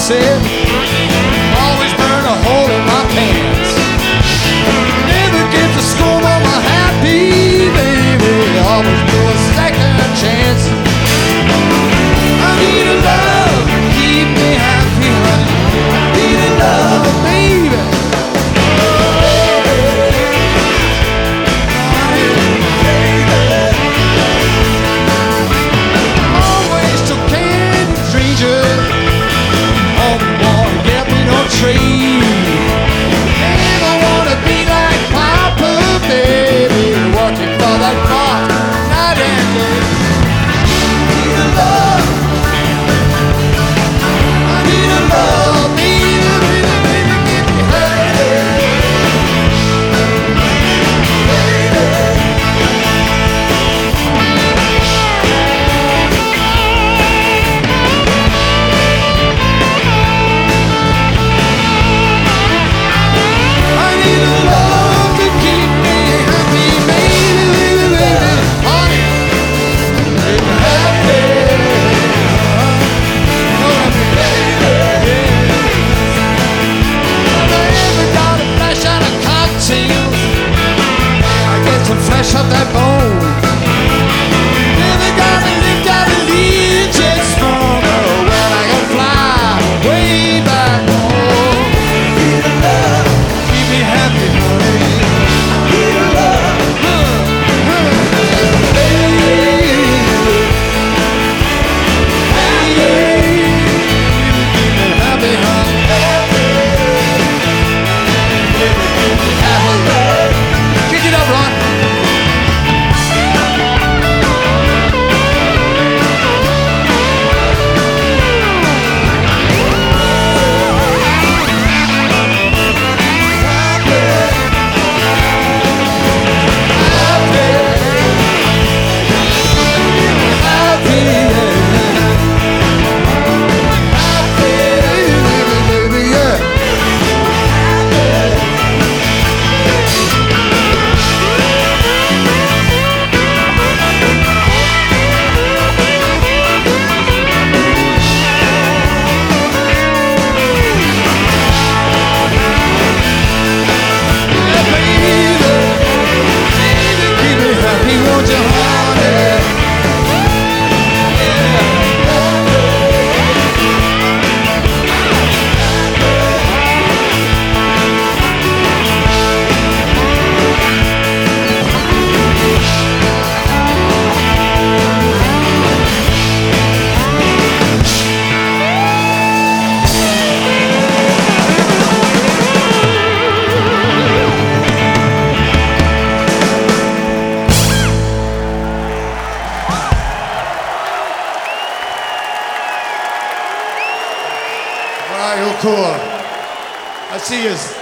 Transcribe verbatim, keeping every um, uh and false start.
said. Always burn a hole in my pants. Never get to school on my happy baby. Always do a second chance. I need a love, keep me happy, honey. I need a love, baby. Always took care of strangers. Oh boy, get me no trade. Never wanna be like Papa, baby. Working for that boss night and day. Need a love. I need a love, baby, baby, baby, get me happy. I need a love to keep me happy, baby, baby, baby, honey, make me happy. Oh, baby. Have I ever got a flash out of cocktail? I get some flesh off that bone. Never got a lift out of Legion stronger when I can fly way back home. Need a love, keep me happy, honey. Need a love, huh, huh, baby. Hey, keep me happy, honey. Keep me happy. Kick it up, Ron. All right, cool. I see you.